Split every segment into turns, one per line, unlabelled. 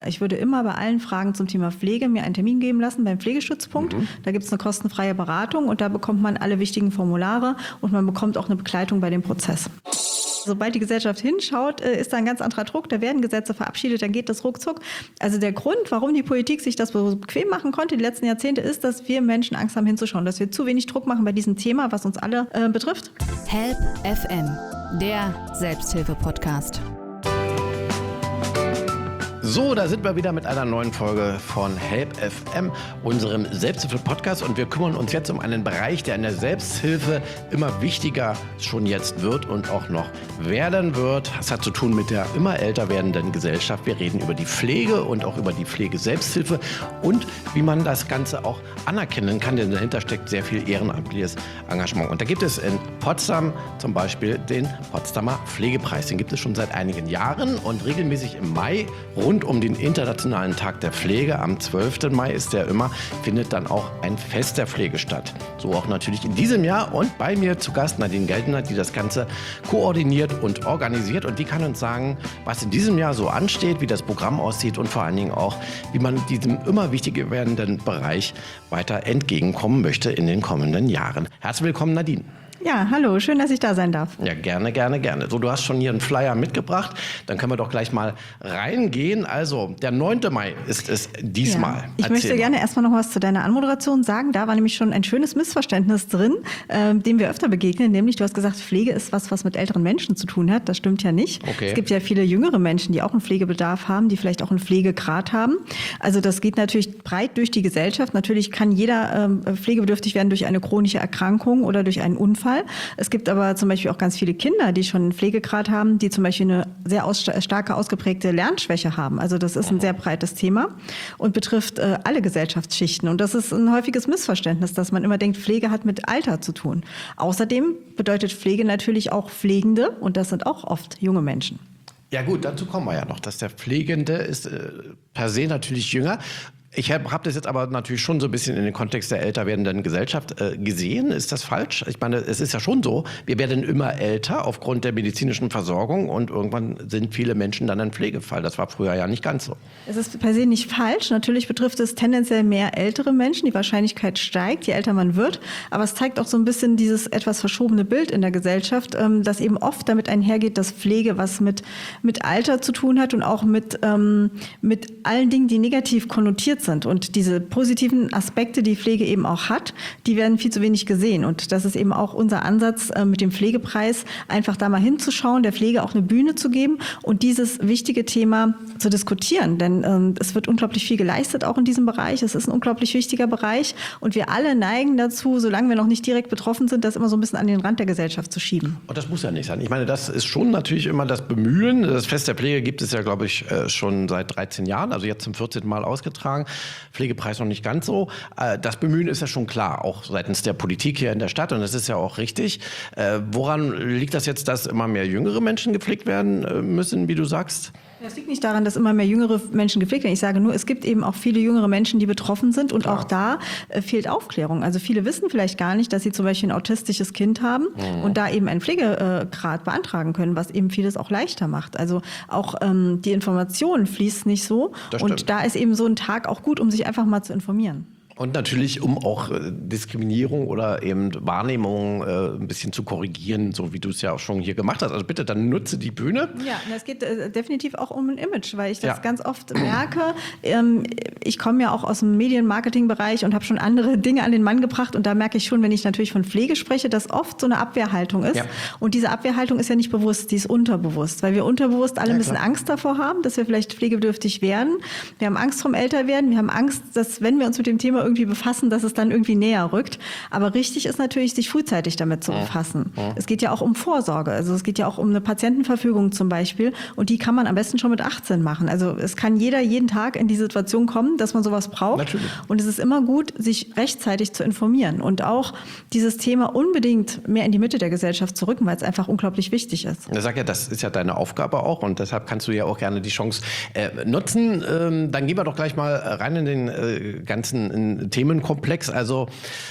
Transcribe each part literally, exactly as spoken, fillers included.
Ich würde immer bei allen Fragen zum Thema Pflege mir einen Termin geben lassen beim Pflegestützpunkt. Mhm. Da gibt es eine kostenfreie Beratung und da bekommt man alle wichtigen Formulare und man bekommt auch eine Begleitung bei dem Prozess. Sobald die Gesellschaft hinschaut, ist da ein ganz anderer Druck. Da werden Gesetze verabschiedet, dann geht das ruckzuck. Also der Grund, warum die Politik sich das so bequem machen konnte die letzten Jahrzehnte, ist, dass wir Menschen Angst haben hinzuschauen, dass wir zu wenig Druck machen bei diesem Thema, was uns alle äh, betrifft.
Help F M, der Selbsthilfe-Podcast.
So, da sind wir wieder mit einer neuen Folge von Help F M, unserem Selbsthilfe-Podcast. Und wir kümmern uns jetzt um einen Bereich, der in der Selbsthilfe immer wichtiger schon jetzt wird und auch noch werden wird. Das hat zu tun mit der immer älter werdenden Gesellschaft. Wir reden über die Pflege und auch über die Pflegeselbsthilfe und wie man das Ganze auch anerkennen kann, denn dahinter steckt sehr viel ehrenamtliches Engagement. Und da gibt es in Potsdam zum Beispiel den Potsdamer Pflegepreis. Den gibt es schon seit einigen Jahren und regelmäßig im Mai rund um den Internationalen Tag der Pflege, am zwölften Mai ist der immer, findet dann auch ein Fest der Pflege statt. So auch natürlich in diesem Jahr und bei mir zu Gast Nadine Geltner, die das Ganze koordiniert und organisiert und die kann uns sagen, was in diesem Jahr so ansteht, wie das Programm aussieht und vor allen Dingen auch, wie man diesem immer wichtiger werdenden Bereich weiter entgegenkommen möchte in den kommenden Jahren. Herzlich willkommen, Nadine.
Ja, hallo, schön, dass ich da sein darf.
Ja, gerne, gerne, gerne. So, du hast schon hier einen Flyer mitgebracht, dann können wir doch gleich mal reingehen. Also, der neunte Mai ist es diesmal.
Ja, ich
Erzähl
möchte
mal.
gerne erstmal noch was zu deiner Anmoderation sagen. Da war nämlich schon ein schönes Missverständnis drin, äh, dem wir öfter begegnen, nämlich du hast gesagt, Pflege ist was, was mit älteren Menschen zu tun hat. Das stimmt ja nicht.
Okay.
Es gibt ja viele jüngere Menschen, die auch einen Pflegebedarf haben, die vielleicht auch einen Pflegegrad haben. Also das geht natürlich breit durch die Gesellschaft. Natürlich kann jeder äh, pflegebedürftig werden durch eine chronische Erkrankung oder durch einen Unfall. Es gibt aber zum Beispiel auch ganz viele Kinder, die schon einen Pflegegrad haben, die zum Beispiel eine sehr aus, starke ausgeprägte Lernschwäche haben. Also das ist ein sehr breites Thema und betrifft äh, alle Gesellschaftsschichten. Und das ist ein häufiges Missverständnis, dass man immer denkt, Pflege hat mit Alter zu tun. Außerdem bedeutet Pflege natürlich auch Pflegende und das sind auch oft junge Menschen.
Ja gut, dazu kommen wir ja noch, dass der Pflegende ist äh, per se natürlich jünger. Ich habe hab das jetzt aber natürlich schon so ein bisschen in den Kontext der älter werdenden Gesellschaft äh, gesehen. Ist das falsch? Ich meine, es ist ja schon so, wir werden immer älter aufgrund der medizinischen Versorgung und irgendwann sind viele Menschen dann ein Pflegefall. Das war früher ja nicht ganz so.
Es ist per se nicht falsch. Natürlich betrifft es tendenziell mehr ältere Menschen. Die Wahrscheinlichkeit steigt, je älter man wird. Aber es zeigt auch so ein bisschen dieses etwas verschobene Bild in der Gesellschaft, ähm, dass eben oft damit einhergeht, dass Pflege was mit, mit Alter zu tun hat und auch mit, ähm, mit allen Dingen, die negativ konnotiert sind. Und diese positiven Aspekte, die Pflege eben auch hat, die werden viel zu wenig gesehen. Und das ist eben auch unser Ansatz äh, mit dem Pflegepreis, einfach da mal hinzuschauen, der Pflege auch eine Bühne zu geben und dieses wichtige Thema zu diskutieren. Denn ähm, es wird unglaublich viel geleistet auch in diesem Bereich. Es ist ein unglaublich wichtiger Bereich. Und wir alle neigen dazu, solange wir noch nicht direkt betroffen sind, das immer so ein bisschen an den Rand der Gesellschaft zu schieben.
Und das muss ja nicht sein. Ich meine, das ist schon natürlich immer das Bemühen. Das Fest der Pflege gibt es ja, glaube ich, schon seit dreizehn Jahren, also jetzt zum vierzehnten Mal ausgetragen. Pflegepreis noch nicht ganz so. Das Bemühen ist ja schon klar, auch seitens der Politik hier in der Stadt. Und das ist ja auch richtig. Woran liegt das jetzt, dass immer mehr jüngere Menschen gepflegt werden müssen, wie du sagst?
Das liegt nicht daran, dass immer mehr jüngere Menschen gepflegt werden. Ich sage nur, es gibt eben auch viele jüngere Menschen, die betroffen sind. Und
Klar.
auch da äh, fehlt Aufklärung. Also viele wissen vielleicht gar nicht, dass sie zum Beispiel ein autistisches Kind haben mhm. und da eben einen Pflegegrad beantragen können, was eben vieles auch leichter macht. Also auch ähm, die Information fließt nicht so.
Das
und
stimmt.
da ist eben so ein Tag auch gut, um sich einfach mal zu informieren.
Und natürlich, um auch äh, Diskriminierung oder eben Wahrnehmung äh, ein bisschen zu korrigieren, so wie du es ja auch schon hier gemacht hast. Also bitte, dann nutze die Bühne.
Ja, es geht äh, definitiv auch um ein Image, weil ich das
Ja.
ganz oft merke. Ähm, ich komme ja auch aus dem Medienmarketing-Bereich und habe schon andere Dinge an den Mann gebracht. Und da merke ich schon, wenn ich natürlich von Pflege spreche, dass oft so eine Abwehrhaltung ist.
Ja.
Und diese Abwehrhaltung ist ja nicht bewusst, die ist unterbewusst. Weil wir unterbewusst alle
Ja,
ein bisschen
klar.
Angst davor haben, dass wir vielleicht pflegebedürftig werden. Wir haben Angst vom Älterwerden. Wir haben Angst, dass wenn wir uns mit dem Thema irgendwie befassen, dass es dann irgendwie näher rückt. Aber richtig ist natürlich, sich frühzeitig damit zu befassen.
Ja.
Es geht ja auch um Vorsorge. Also es geht ja auch um eine Patientenverfügung zum Beispiel. Und die kann man am besten schon mit achtzehn machen. Also es kann jeder jeden Tag in die Situation kommen, dass man sowas braucht.
Natürlich.
Und es ist immer gut, sich rechtzeitig zu informieren und auch dieses Thema unbedingt mehr in die Mitte der Gesellschaft zu rücken, weil es einfach unglaublich wichtig ist.
Ich sag ja, das ist ja deine Aufgabe auch und deshalb kannst du ja auch gerne die Chance äh, nutzen. Ähm, dann gehen wir doch gleich mal rein in den äh, ganzen in Themenkomplex. Also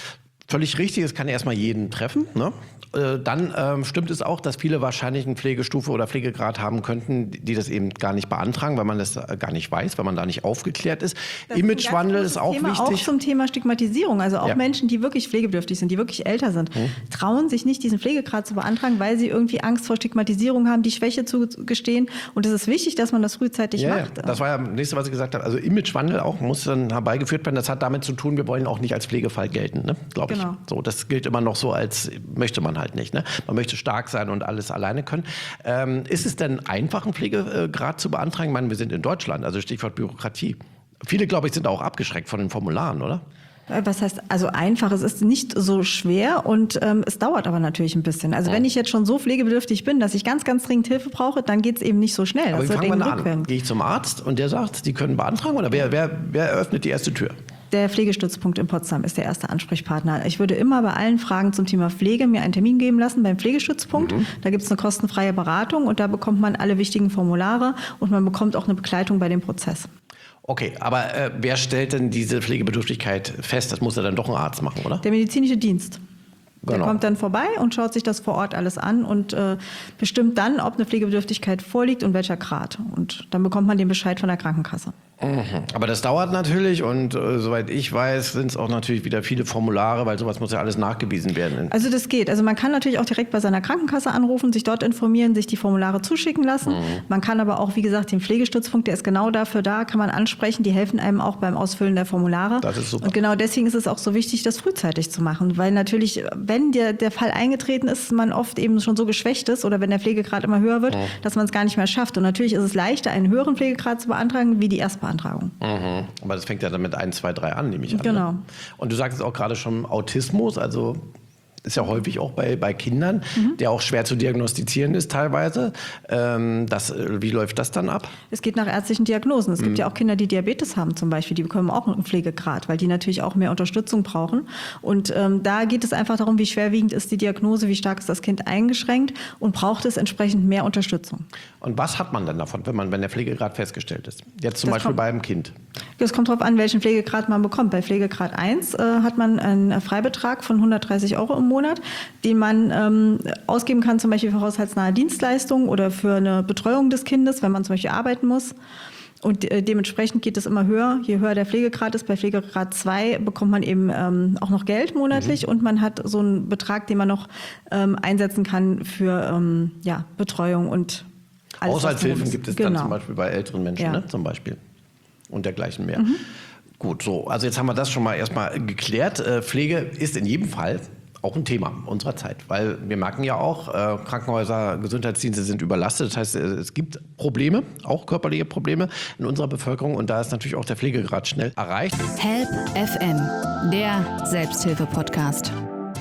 Völlig richtig, es kann erstmal jeden treffen. Ne? Äh, dann ähm, stimmt es auch, dass viele wahrscheinlich eine Pflegestufe oder Pflegegrad haben könnten, die das eben gar nicht beantragen, weil man das gar nicht weiß, weil man da nicht aufgeklärt ist.
Das
Imagewandel
ist,
ist auch
Thema,
wichtig.
Auch zum Thema Stigmatisierung. Also auch
Ja.
Menschen, die wirklich pflegebedürftig sind, die wirklich älter sind, hm. trauen sich nicht, diesen Pflegegrad zu beantragen, weil sie irgendwie Angst vor Stigmatisierung haben, die Schwäche zu gestehen. Und es ist wichtig, dass man das frühzeitig
ja,
macht.
Ja. Das war ja das nächste, was ich gesagt habe. Also Imagewandel auch muss dann herbeigeführt werden. Das hat damit zu tun, wir wollen auch nicht als Pflegefall gelten, ne? Glaube ich.
Genau.
So, das gilt immer noch so, als möchte man halt nicht. Ne? Man möchte stark sein und alles alleine können. Ähm, ist es denn einfach, einen Pflegegrad zu beantragen? Ich meine, wir sind in Deutschland, also Stichwort Bürokratie. Viele, glaube ich, sind auch abgeschreckt von den Formularen, oder?
Was heißt, also einfach, es ist nicht so schwer und ähm, es dauert aber natürlich ein bisschen. Also wenn ich jetzt schon so pflegebedürftig bin, dass ich ganz, ganz dringend Hilfe brauche, dann geht es eben nicht so schnell.
Aber
das
wie
wird
fangen wir
irgendwie
an? Gehe ich zum Arzt und der sagt, die können beantragen? Oder wer, wer, wer eröffnet die erste Tür?
Der Pflegestützpunkt in Potsdam ist der erste Ansprechpartner. Ich würde immer bei allen Fragen zum Thema Pflege mir einen Termin geben lassen beim Pflegestützpunkt. Mhm. Da gibt es eine kostenfreie Beratung und da bekommt man alle wichtigen Formulare und man bekommt auch eine Begleitung bei dem Prozess.
Okay, aber äh, wer stellt denn diese Pflegebedürftigkeit fest? Das muss ja dann doch ein Arzt machen, oder?
Der medizinische Dienst. Der
Genau.
kommt dann vorbei und schaut sich das vor Ort alles an und äh, bestimmt dann, ob eine Pflegebedürftigkeit vorliegt und welcher Grad. Und dann bekommt man den Bescheid von der Krankenkasse.
Mhm. Aber das dauert natürlich und äh, soweit ich weiß, sind es auch natürlich wieder viele Formulare, weil sowas muss ja alles nachgewiesen werden.
Also das geht. Also man kann natürlich auch direkt bei seiner Krankenkasse anrufen, sich dort informieren, sich die Formulare zuschicken lassen. Mhm. Man kann aber auch, wie gesagt, den Pflegestützpunkt, der ist genau dafür da, kann man ansprechen. Die helfen einem auch beim Ausfüllen der Formulare.
Das ist super.
Und genau deswegen ist es auch so wichtig, das frühzeitig zu machen. Weil natürlich, wenn der, der Fall eingetreten ist, man oft eben schon so geschwächt ist oder wenn der Pflegegrad immer höher wird, mhm. dass man es gar nicht mehr schafft. Und natürlich ist es leichter, einen höheren Pflegegrad zu beantragen, wie die Erstbeantragung.
Mhm. Aber das fängt ja dann mit eins, zwei, drei an, nehme ich an.
Genau.
Ne? Und du sagst auch gerade schon Autismus, also ist ja häufig auch bei, bei Kindern, mhm. der auch schwer zu diagnostizieren ist teilweise. Ähm, das, wie läuft das dann ab?
Es geht nach ärztlichen Diagnosen. Es mhm. gibt ja auch Kinder, die Diabetes haben zum Beispiel. Die bekommen auch einen Pflegegrad, weil die natürlich auch mehr Unterstützung brauchen. Und ähm, da geht es einfach darum, wie schwerwiegend ist die Diagnose, wie stark ist das Kind eingeschränkt und braucht es entsprechend mehr Unterstützung.
Und was hat man denn davon, wenn, man, wenn der Pflegegrad festgestellt ist? Jetzt zum das Beispiel kommt, bei einem Kind.
Das kommt darauf an, welchen Pflegegrad man bekommt. Bei Pflegegrad eins äh, hat man einen Freibetrag von hundertdreißig Euro im Monat, den man ähm, ausgeben kann, zum Beispiel für haushaltsnahe Dienstleistungen oder für eine Betreuung des Kindes, wenn man zum Beispiel arbeiten muss. Und äh, dementsprechend geht es immer höher. Je höher der Pflegegrad ist, bei Pflegegrad zwei bekommt man eben ähm, auch noch Geld monatlich mhm. und man hat so einen Betrag, den man noch ähm, einsetzen kann für ähm, ja, Betreuung und alles.
Haushaltshilfen gibt es
genau.
dann zum Beispiel bei älteren Menschen,
ja.
ne, zum Beispiel. Und dergleichen mehr.
Mhm.
Gut, so. Also jetzt haben wir das schon mal erstmal geklärt. Äh, Pflege ist in jedem Fall auch ein Thema unserer Zeit, weil wir merken ja auch, äh, Krankenhäuser, Gesundheitsdienste sind überlastet. Das heißt, es gibt Probleme, auch körperliche Probleme in unserer Bevölkerung und da ist natürlich auch der Pflegegrad schnell erreicht.
Help F M, der Selbsthilfe-Podcast.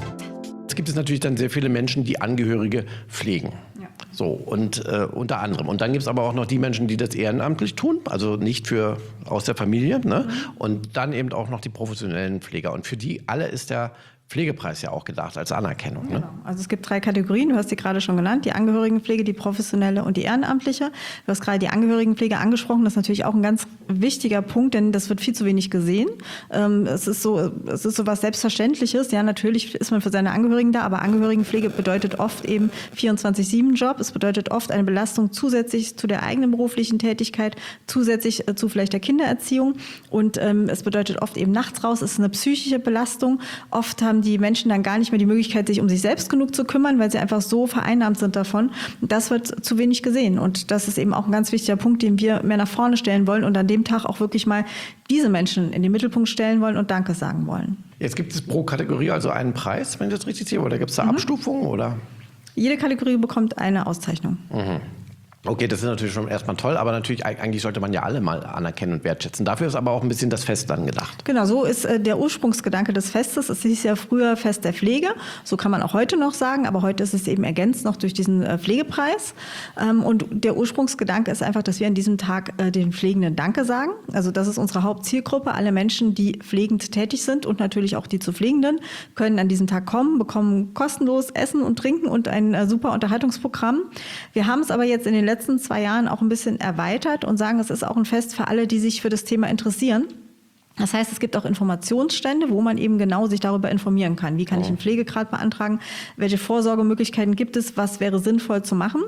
Es gibt es natürlich dann sehr viele Menschen, die Angehörige pflegen.
Ja.
So, und äh, unter anderem. Und dann gibt es aber auch noch die Menschen, die das ehrenamtlich tun, also nicht für aus der Familie. Ne? Mhm. Und dann eben auch noch die professionellen Pfleger. Und für die alle ist der Pflegepreis ja auch gedacht als Anerkennung.
Genau.
Ne?
Also es gibt drei Kategorien, du hast die gerade schon genannt, die Angehörigenpflege, die professionelle und die ehrenamtliche. Du hast gerade die Angehörigenpflege angesprochen, das ist natürlich auch ein ganz wichtiger Punkt, denn das wird viel zu wenig gesehen. Ähm, es ist so, es ist so was Selbstverständliches, ja, natürlich ist man für seine Angehörigen da, aber Angehörigenpflege bedeutet oft eben vierundzwanzig sieben Job, es bedeutet oft eine Belastung zusätzlich zu der eigenen beruflichen Tätigkeit, zusätzlich äh, zu vielleicht der Kindererziehung und ähm, es bedeutet oft eben nachts raus, es ist eine psychische Belastung, oft haben die Menschen dann gar nicht mehr die Möglichkeit, sich um sich selbst genug zu kümmern, weil sie einfach so vereinnahmt sind davon. Das wird zu wenig gesehen. Und das ist eben auch ein ganz wichtiger Punkt, den wir mehr nach vorne stellen wollen und an dem Tag auch wirklich mal diese Menschen in den Mittelpunkt stellen wollen und Danke sagen wollen.
Jetzt gibt es pro Kategorie also einen Preis, wenn ich das richtig sehe, oder gibt es da mhm. Abstufungen? Oder?
Jede Kategorie bekommt eine Auszeichnung.
Mhm. Okay, das ist natürlich schon erstmal toll, aber natürlich eigentlich sollte man ja alle mal anerkennen und wertschätzen. Dafür ist aber auch ein bisschen das Fest dann gedacht.
Genau, so ist äh, der Ursprungsgedanke des Festes. Es hieß ja früher Fest der Pflege, so kann man auch heute noch sagen, aber heute ist es eben ergänzt noch durch diesen äh, Pflegepreis. Ähm, und der Ursprungsgedanke ist einfach, dass wir an diesem Tag äh, den Pflegenden Danke sagen. Also das ist unsere Hauptzielgruppe. Alle Menschen, die pflegend tätig sind und natürlich auch die zu Pflegenden, können an diesem Tag kommen, bekommen kostenlos Essen und Trinken und ein äh, super Unterhaltungsprogramm. Wir haben es aber jetzt in den letzten letzten zwei Jahren auch ein bisschen erweitert und sagen, es ist auch ein Fest für alle, die sich für das Thema interessieren. Das heißt, es gibt auch Informationsstände, wo man eben genau sich darüber informieren kann. Wie kann ich einen Pflegegrad beantragen? Welche Vorsorgemöglichkeiten gibt es? Was wäre sinnvoll zu machen?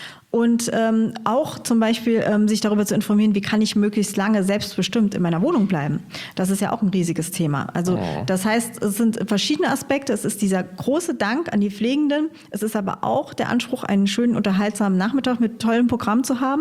Und ähm, auch zum Beispiel ähm, sich darüber zu informieren, wie kann ich möglichst lange selbstbestimmt in meiner Wohnung bleiben. Das ist ja auch ein riesiges Thema. Also oh. das heißt, es sind verschiedene Aspekte. Es ist dieser große Dank an die Pflegenden. Es ist aber auch der Anspruch, einen schönen, unterhaltsamen Nachmittag mit tollem Programm zu haben.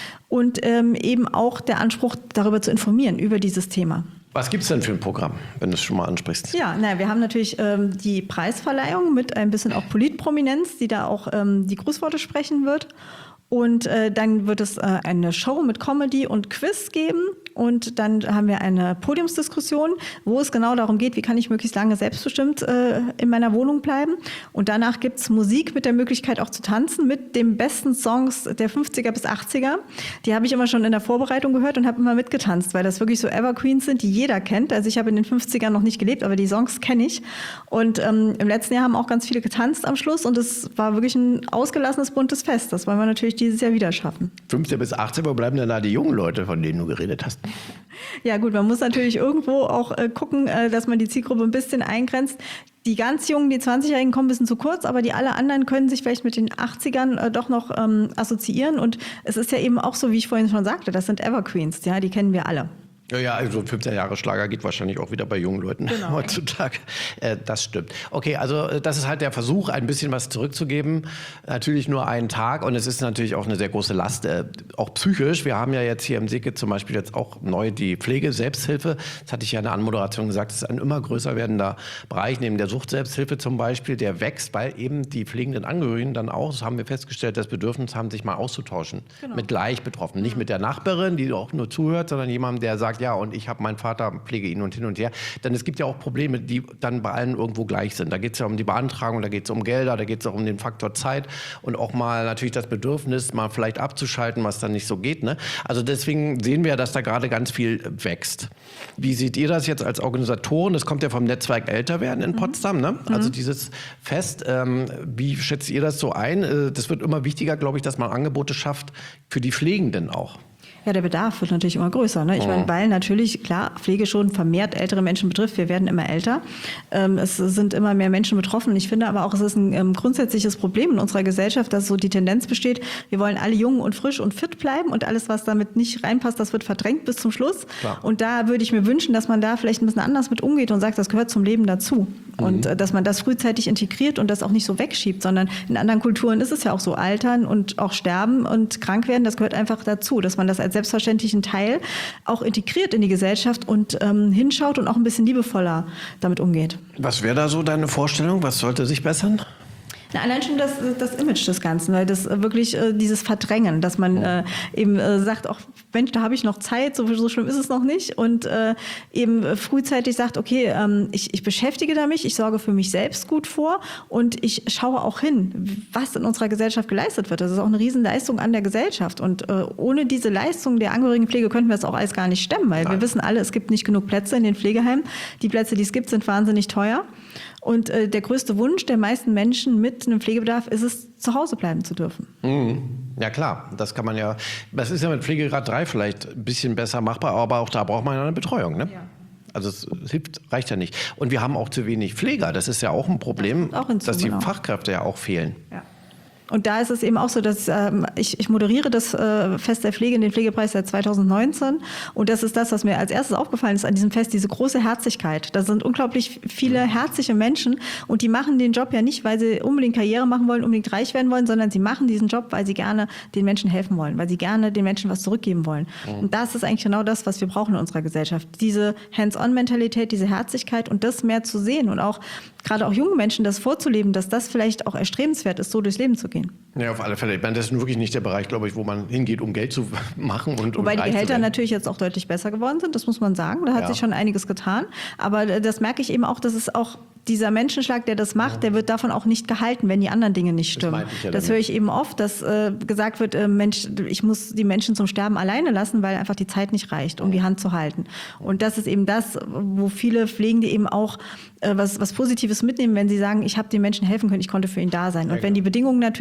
Und ähm, eben auch der Anspruch, darüber zu informieren, über dieses Thema.
Was gibt es denn für ein Programm, wenn du es schon mal ansprichst?
Ja, na, wir haben natürlich ähm, die Preisverleihung mit ein bisschen auch Politprominenz, die da auch ähm, die Grußworte sprechen wird. Und äh, dann wird es äh, eine Show mit Comedy und Quiz geben. Und dann haben wir eine Podiumsdiskussion, wo es genau darum geht, wie kann ich möglichst lange selbstbestimmt äh, in meiner Wohnung bleiben. Und danach gibt es Musik mit der Möglichkeit auch zu tanzen mit den besten Songs der fünfziger bis achtziger. Die habe ich immer schon in der Vorbereitung gehört und habe immer mitgetanzt, weil das wirklich so Evergreens sind, die jeder kennt. Also ich habe in den fünfzigern noch nicht gelebt, aber die Songs kenne ich. Und ähm, im letzten Jahr haben auch ganz viele getanzt am Schluss und es war wirklich ein ausgelassenes, buntes Fest. Das wollen wir natürlich dieses Jahr wieder schaffen.
fünfzig bis achtzig, wo bleiben denn da die jungen Leute, von denen du geredet hast?
Ja gut, man muss natürlich irgendwo auch äh, gucken, äh, dass man die Zielgruppe ein bisschen eingrenzt. Die ganz Jungen, die zwanzigjährigen kommen ein bisschen zu kurz, aber die alle anderen können sich vielleicht mit den achtzigern äh, doch noch ähm, assoziieren. Und es ist ja eben auch so, wie ich vorhin schon sagte, das sind Evergreens, ja, die kennen wir alle.
Ja, ja, also fünfzehn-Jahre-Schlager geht wahrscheinlich auch wieder bei jungen Leuten genau. heutzutage. Äh, das stimmt. Okay, also das ist halt der Versuch, ein bisschen was zurückzugeben. Natürlich nur einen Tag und es ist natürlich auch eine sehr große Last, äh, auch psychisch. Wir haben ja jetzt hier im Seke zum Beispiel jetzt auch neu die Pflege, Selbsthilfe. Das hatte ich ja in der Anmoderation gesagt, das ist ein immer größer werdender Bereich, neben der Sucht-Selbsthilfe zum Beispiel, der wächst, weil eben die pflegenden Angehörigen dann auch, das haben wir festgestellt, das Bedürfnis haben, sich mal auszutauschen genau. mit gleich Betroffenen. Nicht mit der Nachbarin, die auch nur zuhört, sondern jemandem, der sagt, ja, und ich habe meinen Vater, pflege ihn und hin und her. Denn es gibt ja auch Probleme, die dann bei allen irgendwo gleich sind. Da geht es ja um die Beantragung, da geht es um Gelder, da geht es auch um den Faktor Zeit und auch mal natürlich das Bedürfnis, mal vielleicht abzuschalten, was dann nicht so geht. Ne? Also deswegen sehen wir, dass da gerade ganz viel wächst. Wie seht ihr das jetzt als Organisatoren? Das kommt ja vom Netzwerk Älterwerden in Potsdam. Ne? Also dieses Fest, ähm, wie schätzt ihr das so ein? Das wird immer wichtiger, glaube ich, dass man Angebote schafft für die Pflegenden auch.
Ja, der Bedarf wird natürlich immer größer. Ne? Ich oh. meine, weil natürlich, klar, Pflege schon vermehrt ältere Menschen betrifft. Wir werden immer älter. Ähm, es sind immer mehr Menschen betroffen. Ich finde aber auch, es ist ein ähm, grundsätzliches Problem in unserer Gesellschaft, dass so die Tendenz besteht, wir wollen alle jung und frisch und fit bleiben und alles, was damit nicht reinpasst, das wird verdrängt bis zum Schluss. Klar. Und da würde ich mir wünschen, dass man da vielleicht ein bisschen anders mit umgeht und sagt, das gehört zum Leben dazu. Mhm. Und äh, dass man das frühzeitig integriert und das auch nicht so wegschiebt, sondern in anderen Kulturen ist es ja auch so, altern und auch sterben und krank werden, das gehört einfach dazu, dass man das als selbstverständlichen Teil auch integriert in die Gesellschaft und ähm, hinschaut und auch ein bisschen liebevoller damit umgeht.
Was wäre da so deine Vorstellung? Was sollte sich bessern?
Na, allein schon das, das Image des Ganzen, weil das wirklich äh, dieses Verdrängen, dass man äh, eben äh, sagt, ach Mensch, da habe ich noch Zeit, so, so schlimm ist es noch nicht und äh, eben frühzeitig sagt, okay, ähm, ich, ich beschäftige da mich, ich sorge für mich selbst gut vor und ich schaue auch hin, was in unserer Gesellschaft geleistet wird. Das ist auch eine Riesenleistung an der Gesellschaft und äh, ohne diese Leistung der Angehörigenpflege könnten wir das auch alles gar nicht stemmen, weil Nein. wir wissen alle, es gibt nicht genug Plätze in den Pflegeheimen. Die Plätze, die es gibt, sind wahnsinnig teuer. Und äh, der größte Wunsch der meisten Menschen mit einem Pflegebedarf ist es, zu Hause bleiben zu dürfen.
Mhm. Ja klar, das kann man ja, das ist ja mit Pflegegrad drei vielleicht ein bisschen besser machbar, aber auch da braucht man ja eine Betreuung, ne? Ja. Also es hilft, reicht ja nicht. Und wir haben auch zu wenig Pfleger, das ist ja auch ein Problem, auch hinzu, dass die genau. Fachkräfte ja auch fehlen.
Ja. Und da ist es eben auch so, dass ähm, ich, ich moderiere das äh, Fest der Pflege, den Pflegepreis seit zweitausendneunzehn. Und das ist das, was mir als erstes aufgefallen ist an diesem Fest, diese große Herzlichkeit. Da sind unglaublich viele herzliche Menschen und die machen den Job ja nicht, weil sie unbedingt Karriere machen wollen, unbedingt reich werden wollen, sondern sie machen diesen Job, weil sie gerne den Menschen helfen wollen, weil sie gerne den Menschen was zurückgeben wollen. Mhm. Und das ist eigentlich genau das, was wir brauchen in unserer Gesellschaft. Diese Hands-on-Mentalität, diese Herzlichkeit und das mehr zu sehen und auch gerade auch junge Menschen das vorzuleben, dass das vielleicht auch erstrebenswert ist, so durchs Leben zu gehen.
Ja, auf alle Fälle. Ich meine, das ist wirklich nicht der Bereich, glaube ich, wo man hingeht, um Geld zu machen. Und,
Wobei
und
die Gehälter natürlich jetzt auch deutlich besser geworden sind, das muss man sagen. Da hat ja. sich schon einiges getan. Aber das merke ich eben auch, dass es auch dieser Menschenschlag, der das macht, ja. der wird davon auch nicht gehalten, wenn die anderen Dinge nicht stimmen. Das, ja das höre ich eben oft, dass äh, gesagt wird, äh, Mensch, ich muss die Menschen zum Sterben alleine lassen, weil einfach die Zeit nicht reicht, um die Hand zu halten. Und das ist eben das, wo viele Pflegende eben auch äh, was, was Positives mitnehmen, wenn sie sagen, ich habe den Menschen helfen können, ich konnte für ihn da sein. Und ja, wenn die Bedingungen natürlich so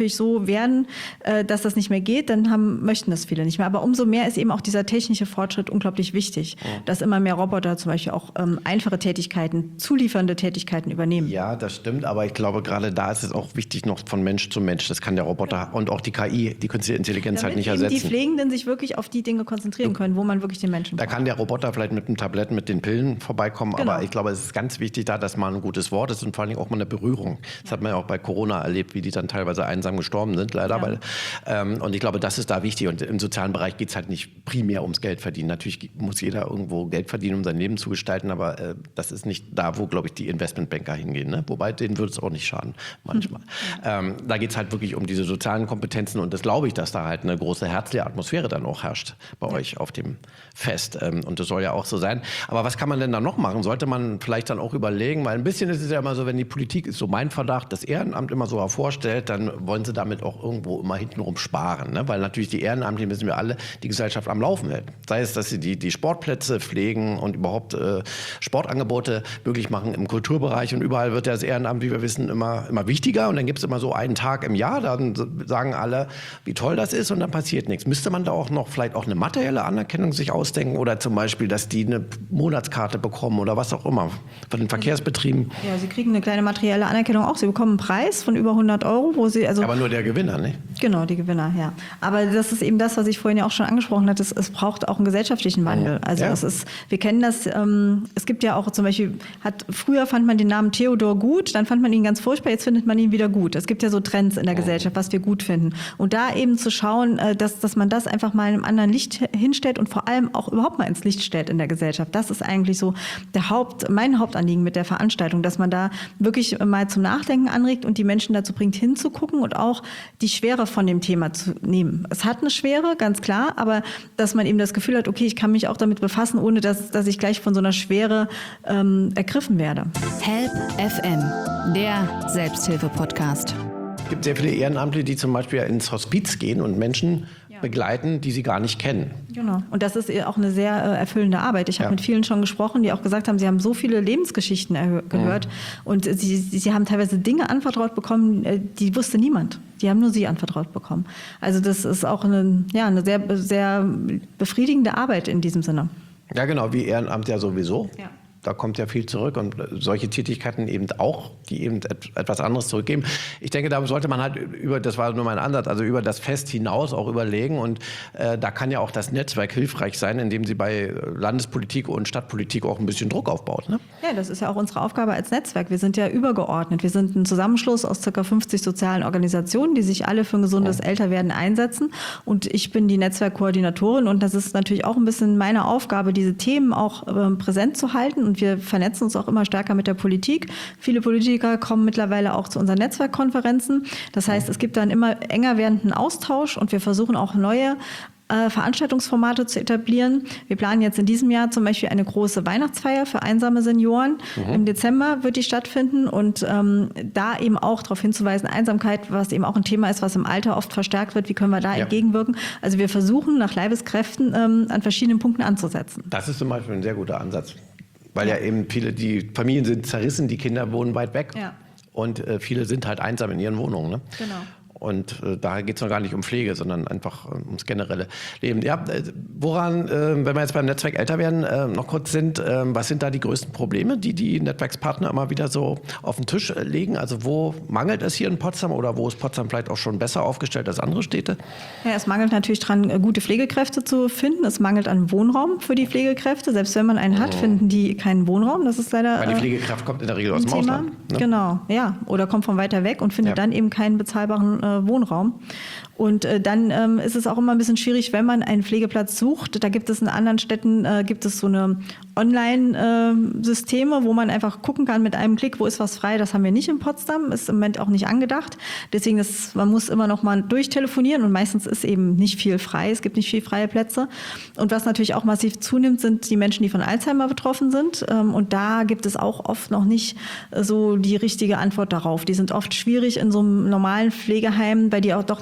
so werden, äh, dass das nicht mehr geht, dann haben, möchten das viele nicht mehr. Aber umso mehr ist eben auch dieser technische Fortschritt unglaublich wichtig, ja. dass immer mehr Roboter zum Beispiel auch ähm, einfache Tätigkeiten, zuliefernde Tätigkeiten übernehmen.
Ja, das stimmt, aber ich glaube, gerade da ist es auch wichtig noch von Mensch zu Mensch. Das kann der Roboter ja. und auch die K I, die künstliche Intelligenz
Damit
halt nicht
eben
ersetzen.
Die Pflegenden sich wirklich auf die Dinge konzentrieren können, wo man wirklich den Menschen
Da
braucht.
kann der Roboter vielleicht mit einem Tablett, mit den Pillen vorbeikommen,
Genau.
aber ich glaube, es ist ganz wichtig da, dass man ein gutes Wort ist und vor allem auch mal eine Berührung. Das hat man ja auch bei Corona erlebt, wie die dann teilweise einsam gestorben sind, leider.
Ja.
Weil, ähm, und ich glaube, das ist da wichtig. Und im sozialen Bereich geht es halt nicht primär ums Geld verdienen. Natürlich muss jeder irgendwo Geld verdienen, um sein Leben zu gestalten, aber äh, das ist nicht da, wo, glaube ich, die Investmentbanker hingehen. Ne? Wobei, denen würde es auch nicht schaden, manchmal. Mhm. Ähm, da geht es halt wirklich um diese sozialen Kompetenzen und das glaube ich, dass da halt eine große herzliche Atmosphäre dann auch herrscht bei ja. euch auf dem Fest. Ähm, und das soll ja auch so sein. Aber was kann man denn da noch machen? Sollte man vielleicht dann auch überlegen, weil ein bisschen ist es ja immer so, wenn die Politik, ist so mein Verdacht, das Ehrenamt immer so hervorstellt, dann wollen sie damit auch irgendwo immer hintenrum sparen. Ne? Weil natürlich die Ehrenamtlichen, wissen wir alle, die Gesellschaft am Laufen hält. Sei es, dass sie die, die Sportplätze pflegen und überhaupt äh, Sportangebote möglich machen im Kulturbereich und überall wird ja das Ehrenamt, wie wir wissen, immer, immer wichtiger und dann gibt es immer so einen Tag im Jahr, dann sagen alle, wie toll das ist und dann passiert nichts. Müsste man da auch noch vielleicht auch eine materielle Anerkennung sich ausdenken oder zum Beispiel, dass die eine Monatskarte bekommen oder was auch immer von den Verkehrsbetrieben?
Ja, sie kriegen eine kleine materielle Anerkennung auch. Sie bekommen einen Preis von über hundert Euro, wo sie also
aber nur der Gewinner, ne?
Genau, die Gewinner, ja. Aber das ist eben das, was ich vorhin ja auch schon angesprochen hatte. Es, es braucht auch einen gesellschaftlichen Wandel. Also
ja.
es ist, wir kennen das. Ähm, es gibt ja auch zum Beispiel, hat früher fand man den Namen Theodor gut, dann fand man ihn ganz furchtbar. Jetzt findet man ihn wieder gut. Es gibt ja so Trends in der Gesellschaft, was wir gut finden. Und da eben zu schauen, äh, dass, dass man das einfach mal in einem anderen Licht hinstellt und vor allem auch überhaupt mal ins Licht stellt in der Gesellschaft. Das ist eigentlich so der Haupt, mein Hauptanliegen mit der Veranstaltung, dass man da wirklich mal zum Nachdenken anregt und die Menschen dazu bringt, hinzugucken und auch die Schwere von dem Thema zu nehmen. Es hat eine Schwere, ganz klar, aber dass man eben das Gefühl hat, okay, ich kann mich auch damit befassen, ohne dass, dass ich gleich von so einer Schwere ähm, ergriffen werde.
Help F M, der Selbsthilfe-Podcast.
Es gibt sehr viele Ehrenamtliche, die zum Beispiel ins Hospiz gehen und Menschen ja. begleiten, die sie gar nicht kennen.
Genau. Und das ist auch eine sehr äh, erfüllende Arbeit. Ich habe
ja.
mit vielen schon gesprochen, die auch gesagt haben, sie haben so viele Lebensgeschichten erhö- gehört. Mhm. Und sie, sie, sie haben teilweise Dinge anvertraut bekommen, äh, die wusste niemand. Die haben nur sie anvertraut bekommen. Also das ist auch eine, ja, eine sehr, sehr befriedigende Arbeit in diesem Sinne.
Ja, genau, wie Ehrenamt ja sowieso.
Ja.
Da kommt ja viel zurück und solche Tätigkeiten eben auch, die eben etwas anderes zurückgeben. Ich denke, da sollte man halt über, das war nur mein Ansatz, also über das Fest hinaus auch überlegen und äh, da kann ja auch das Netzwerk hilfreich sein, indem sie bei Landespolitik und Stadtpolitik auch ein bisschen Druck aufbaut. Ne?
Ja, das ist ja auch unsere Aufgabe als Netzwerk. Wir sind ja übergeordnet. Wir sind ein Zusammenschluss aus ca. fünfzig sozialen Organisationen, die sich alle für ein gesundes oh. Älterwerden einsetzen und ich bin die Netzwerkkoordinatorin und das ist natürlich auch ein bisschen meine Aufgabe, diese Themen auch äh, präsent zu halten. Und wir vernetzen uns auch immer stärker mit der Politik. Viele Politiker kommen mittlerweile auch zu unseren Netzwerkkonferenzen. Das heißt, es gibt dann immer enger werdenden Austausch und wir versuchen auch neue äh, Veranstaltungsformate zu etablieren. Wir planen jetzt in diesem Jahr zum Beispiel eine große Weihnachtsfeier für einsame Senioren. Mhm. Im Dezember wird die stattfinden und ähm, da eben auch darauf hinzuweisen, Einsamkeit, was eben auch ein Thema ist, was im Alter oft verstärkt wird. Wie können wir da ja. entgegenwirken? Also wir versuchen nach Leibeskräften ähm, an verschiedenen Punkten anzusetzen.
Das ist zum Beispiel ein sehr guter Ansatz. Weil ja. ja eben viele, die Familien sind zerrissen, die Kinder wohnen weit weg
ja. und
äh, viele sind halt einsam in ihren Wohnungen. Ne?
Genau.
Und äh, da geht es noch gar nicht um Pflege, sondern einfach äh, ums generelle Leben. Ja, äh, woran, äh, wenn wir jetzt beim Netzwerk älter werden, äh, noch kurz sind, äh, was sind da die größten Probleme, die die Netzwerkspartner immer wieder so auf den Tisch äh, legen? Also wo mangelt es hier in Potsdam oder wo ist Potsdam vielleicht auch schon besser aufgestellt als andere Städte?
Ja, es mangelt natürlich daran, gute Pflegekräfte zu finden. Es mangelt an Wohnraum für die Pflegekräfte. Selbst wenn man einen hat, finden die keinen Wohnraum. Das ist leider
Weil die Pflegekraft äh, kommt in der Regel aus dem
Thema.
Ausland. Ne?
Genau, ja. Oder kommt von weiter weg und findet
ja.
dann eben keinen bezahlbaren äh, Wohnraum. Und äh, dann ähm, ist es auch immer ein bisschen schwierig, wenn man einen Pflegeplatz sucht. Da gibt es in anderen Städten äh, gibt es so eine Online-Systeme, äh, wo man einfach gucken kann mit einem Klick, wo ist was frei. Das haben wir nicht in Potsdam, ist im Moment auch nicht angedacht. Deswegen ist, man muss immer noch mal durchtelefonieren und meistens ist eben nicht viel frei. Es gibt nicht viel freie Plätze. Und was natürlich auch massiv zunimmt, sind die Menschen, die von Alzheimer betroffen sind. Ähm, und da gibt es auch oft noch nicht so die richtige Antwort darauf. Die sind oft schwierig in so einem normalen Pflegeheim, weil die auch doch eine andere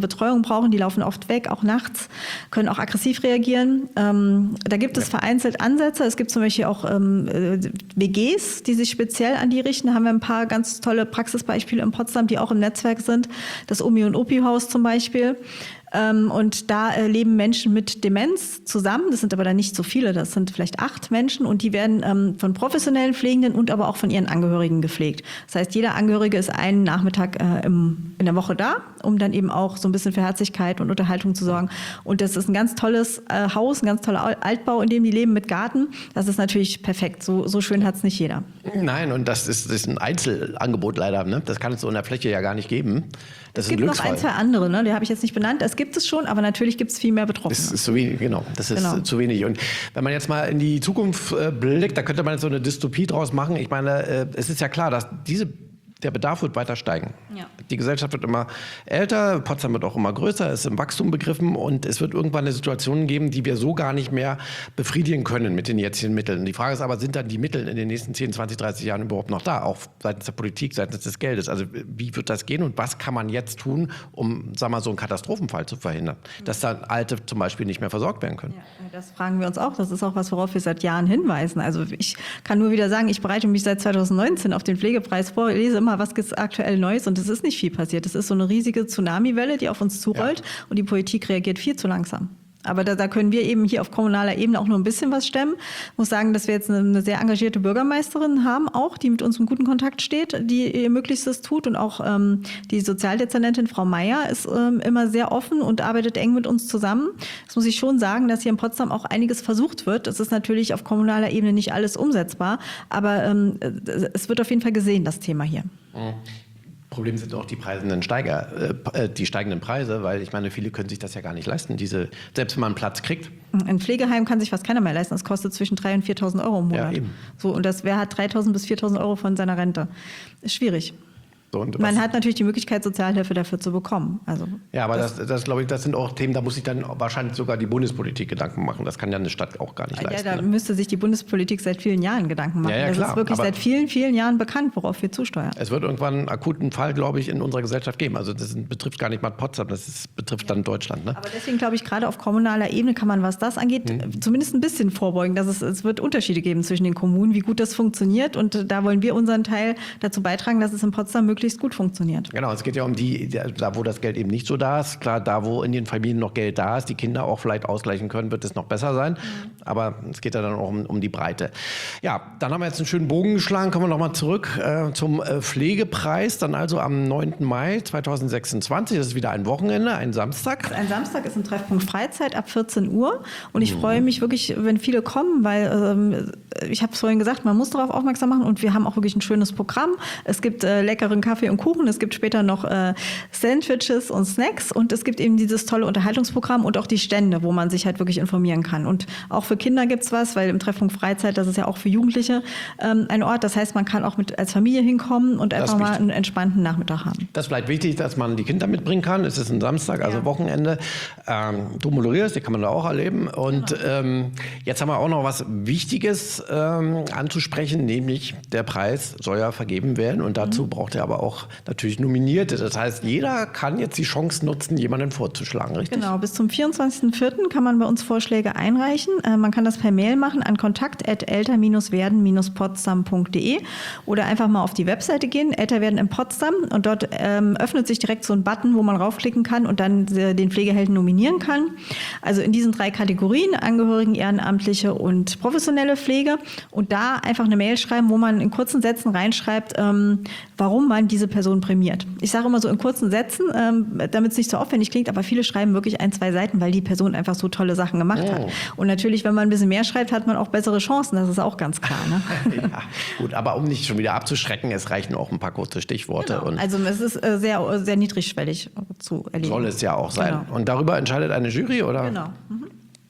Betreuung brauchen, die laufen oft weg, auch nachts, können auch aggressiv reagieren. Ähm, da gibt es ja. vereinzelt Ansätze. Es gibt zum Beispiel auch ähm, W Gs, die sich speziell an die richten. Da haben wir ein paar ganz tolle Praxisbeispiele in Potsdam, die auch im Netzwerk sind. Das Omi- und Opi-Haus zum Beispiel. Ähm, und da äh, leben Menschen mit Demenz zusammen. Das sind aber dann nicht so viele, das sind vielleicht acht Menschen und die werden ähm, von professionellen Pflegenden und aber auch von ihren Angehörigen gepflegt. Das heißt, jeder Angehörige ist einen Nachmittag äh, im, in der Woche da, um dann eben auch so ein bisschen für Herzlichkeit und Unterhaltung zu sorgen. Und das ist ein ganz tolles äh, Haus, ein ganz toller Altbau, in dem die leben mit Garten. Das ist natürlich perfekt. So, so schön hat es nicht jeder.
Nein, und das ist, das ist ein Einzelangebot leider. Ne? Das kann es so in der Fläche ja gar nicht geben. Das
es
ist
gibt
ein
noch ein, zwei andere, ne? Die habe ich jetzt nicht benannt. Es gibt es schon, aber natürlich gibt es viel mehr Betroffene.
Das ist zu wenig, genau. Das ist genau. zu wenig. Und wenn man jetzt mal in die Zukunft äh, blickt, da könnte man jetzt so eine Dystopie draus machen. Ich meine, äh, es ist ja klar, dass diese der Bedarf wird weiter steigen. Ja. Die Gesellschaft wird immer älter, Potsdam wird auch immer größer, ist im Wachstum begriffen und es wird irgendwann eine Situation geben, die wir so gar nicht mehr befriedigen können mit den jetzigen Mitteln. Die Frage ist aber, sind dann die Mittel in den nächsten zehn, zwanzig, dreißig Jahren überhaupt noch da, auch seitens der Politik, seitens des Geldes? Also wie wird das gehen und was kann man jetzt tun, um, sagen wir mal, so einen Katastrophenfall zu verhindern, dass dann Alte zum Beispiel nicht mehr versorgt werden können?
Ja, das fragen wir uns auch. Das ist auch was, worauf wir seit Jahren hinweisen. Also ich kann nur wieder sagen, ich bereite mich seit zweitausendneunzehn auf den Pflegepreis vor, ich lese immer, was gibt es aktuell Neues und es ist nicht viel passiert. Es ist so eine riesige Tsunami-Welle, die auf uns zurollt ja. und die Politik reagiert viel zu langsam. Aber da, da können wir eben hier auf kommunaler Ebene auch nur ein bisschen was stemmen. Ich muss sagen, dass wir jetzt eine, eine sehr engagierte Bürgermeisterin haben, auch die mit uns in guten Kontakt steht, die ihr Möglichstes tut. Und auch ähm, die Sozialdezernentin Frau Meier ist ähm, immer sehr offen und arbeitet eng mit uns zusammen. Das muss ich schon sagen, dass hier in Potsdam auch einiges versucht wird. Es ist natürlich auf kommunaler Ebene nicht alles umsetzbar, aber ähm, es wird auf jeden Fall gesehen, das Thema hier.
Mhm. Problem sind auch die preisenden Steiger, äh, die steigenden Preise, weil ich meine, viele können sich das ja gar nicht leisten. Diese, selbst wenn man einen Platz kriegt.
Ein Pflegeheim kann sich fast keiner mehr leisten. Das kostet zwischen dreitausend und viertausend Euro im Monat.
Ja, eben.
So, und das, wer hat dreitausend bis viertausend Euro von seiner Rente? Ist schwierig.
So, und
man hat natürlich die Möglichkeit, Sozialhilfe dafür zu bekommen. Also,
ja, aber das, das, das glaube ich, das sind auch Themen, da muss sich dann wahrscheinlich sogar die Bundespolitik Gedanken machen. Das kann ja eine Stadt auch gar nicht
ja,
leisten.
Ja, da
ne?
müsste sich die Bundespolitik seit vielen Jahren Gedanken machen.
Ja, ja,
das
klar,
ist wirklich seit vielen, vielen Jahren bekannt, worauf wir zusteuern.
Es wird irgendwann einen akuten Fall, glaube ich, in unserer Gesellschaft geben. Also das betrifft gar nicht mal Potsdam, das ist, betrifft dann Deutschland. Ne?
Aber deswegen glaube ich, gerade auf kommunaler Ebene kann man, was das angeht, hm. zumindest ein bisschen vorbeugen. Dass es, es wird Unterschiede geben zwischen den Kommunen, wie gut das funktioniert. Und da wollen wir unseren Teil dazu beitragen, dass es in Potsdam möglichst gut funktioniert.
Genau, es geht ja um die, da wo das Geld eben nicht so da ist. Klar, da wo in den Familien noch Geld da ist, die Kinder auch vielleicht ausgleichen können, wird es noch besser sein. Mhm. Aber es geht ja dann auch um, um die Breite. Ja, dann haben wir jetzt einen schönen Bogen geschlagen. Kommen wir nochmal zurück äh, zum äh, Pflegepreis. Dann also am neunten Mai zweitausendsechsundzwanzig. Das ist wieder ein Wochenende, ein Samstag.
Ein Samstag ist ein Treffpunkt Freizeit ab vierzehn Uhr. Und ich mhm. freue mich wirklich, wenn viele kommen, weil ähm, ich habe es vorhin gesagt, man muss darauf aufmerksam machen. Und wir haben auch wirklich ein schönes Programm. Es gibt äh, leckeren Kaffee und Kuchen. Es gibt später noch äh, Sandwiches und Snacks und es gibt eben dieses tolle Unterhaltungsprogramm und auch die Stände, wo man sich halt wirklich informieren kann. Und auch für Kinder gibt's was, weil im Treffpunkt Freizeit, das ist ja auch für Jugendliche ähm, ein Ort. Das heißt, man kann auch mit als Familie hinkommen und einfach mal einen entspannten Nachmittag haben.
Das ist vielleicht wichtig, dass man die Kinder mitbringen kann. Es ist ein Samstag, also ja. Wochenende. Ähm, du moderierst, die kann man da auch erleben. Und genau. ähm, jetzt haben wir auch noch was Wichtiges ähm, anzusprechen, nämlich der Preis soll ja vergeben werden und dazu mhm. braucht er aber auch natürlich Nominierte. Das heißt, jeder kann jetzt die Chance nutzen, jemanden vorzuschlagen, richtig?
Genau, bis zum vierundzwanzigsten vierten kann man bei uns Vorschläge einreichen. Äh, man kann das per Mail machen an kontakt at älter werden potsdam punkt de oder einfach mal auf die Webseite gehen, Älter werden in Potsdam, und dort ähm, öffnet sich direkt so ein Button, wo man raufklicken kann und dann äh, den Pflegehelden nominieren kann. Also in diesen drei Kategorien, Angehörigen, Ehrenamtliche und professionelle Pflege, und da einfach eine Mail schreiben, wo man in kurzen Sätzen reinschreibt, ähm, warum man diese Person prämiert. Ich sage immer so in kurzen Sätzen, ähm, damit es nicht so aufwendig klingt, aber viele schreiben wirklich ein, zwei Seiten, weil die Person einfach so tolle Sachen gemacht oh. hat. Und natürlich, wenn man ein bisschen mehr schreibt, hat man auch bessere Chancen, das ist auch ganz klar. Ne?
Ja, gut, aber um nicht schon wieder abzuschrecken, es reichen auch ein paar kurze Stichworte.
Genau.
Und
also es ist äh, sehr, sehr niedrigschwellig zu erleben.
Soll es ja auch sein.
Genau.
Und darüber entscheidet eine Jury, oder?
Genau. Mhm.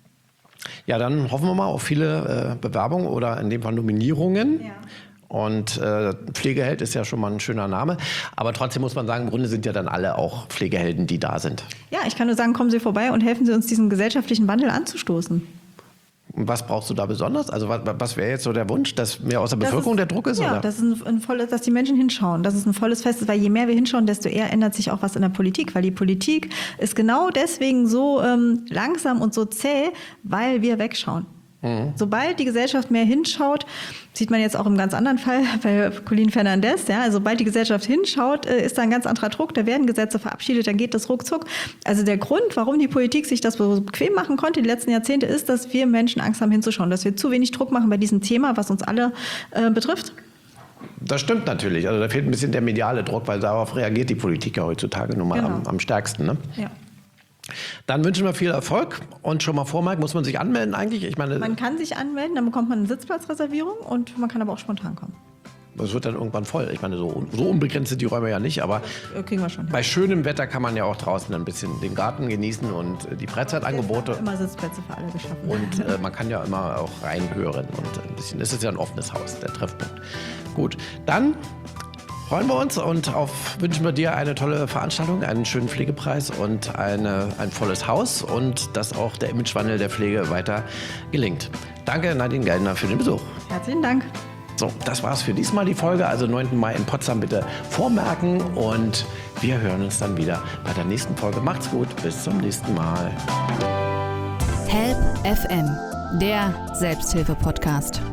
Ja, dann hoffen wir mal auf viele äh, Bewerbungen oder in dem Fall Nominierungen.
Ja.
Und äh, Pflegeheld ist ja schon mal ein schöner Name. Aber trotzdem muss man sagen, im Grunde sind ja dann alle auch Pflegehelden, die da sind.
Ja, ich kann nur sagen, kommen Sie vorbei und helfen Sie uns, diesen gesellschaftlichen Wandel anzustoßen.
Und was brauchst du da besonders? Also was, was wäre jetzt so der Wunsch, dass mehr aus der
Das
Bevölkerung
ist,
der Druck ist?
Ja,
oder?
Das ist ein, ein volles, dass die Menschen hinschauen, dass es ein volles Fest ist, weil je mehr wir hinschauen, desto eher ändert sich auch was in der Politik, weil die Politik ist genau deswegen so ähm, langsam und so zäh, weil wir wegschauen. Mhm. Sobald die Gesellschaft mehr hinschaut, sieht man jetzt auch im ganz anderen Fall bei Colin Fernandes, ja, also sobald die Gesellschaft hinschaut, ist da ein ganz anderer Druck, da werden Gesetze verabschiedet, dann geht das ruckzuck. Also der Grund, warum die Politik sich das so bequem machen konnte die letzten Jahrzehnte, ist, dass wir Menschen Angst haben hinzuschauen, dass wir zu wenig Druck machen bei diesem Thema, was uns alle äh, betrifft.
Das stimmt natürlich. Also da fehlt ein bisschen der mediale Druck, weil darauf reagiert die Politik ja heutzutage nun mal
Genau.
am, am stärksten. Ne?
Ja.
Dann wünschen wir viel Erfolg und schon mal vormerken, muss man sich anmelden eigentlich? Ich meine,
Man kann sich anmelden, dann bekommt man eine Sitzplatzreservierung und man kann aber auch spontan kommen.
das wird dann irgendwann voll. Ich meine, so, so unbegrenzt sind die Räume ja nicht, aber
Äh, Kriegen wir schon.
bei schönem Wetter kann man ja auch draußen ein bisschen den Garten genießen und äh, die Freizeitangebote.
Immer Sitzplätze für alle geschaffen.
Und äh, man kann ja immer auch reinhören und ein bisschen, es ist ja ein offenes Haus, der Treffpunkt. Gut, dann freuen wir uns und auf, wünschen wir dir eine tolle Veranstaltung, einen schönen Pflegepreis und eine, ein volles Haus und dass auch der Imagewandel der Pflege weiter gelingt. Danke, Nadine Geldner, für den Besuch.
Herzlichen Dank.
So, das war's für diesmal die Folge, also neunten Mai in Potsdam bitte vormerken und wir hören uns dann wieder bei der nächsten Folge. Macht's gut, bis zum nächsten Mal.
Help F M, der Selbsthilfe-Podcast.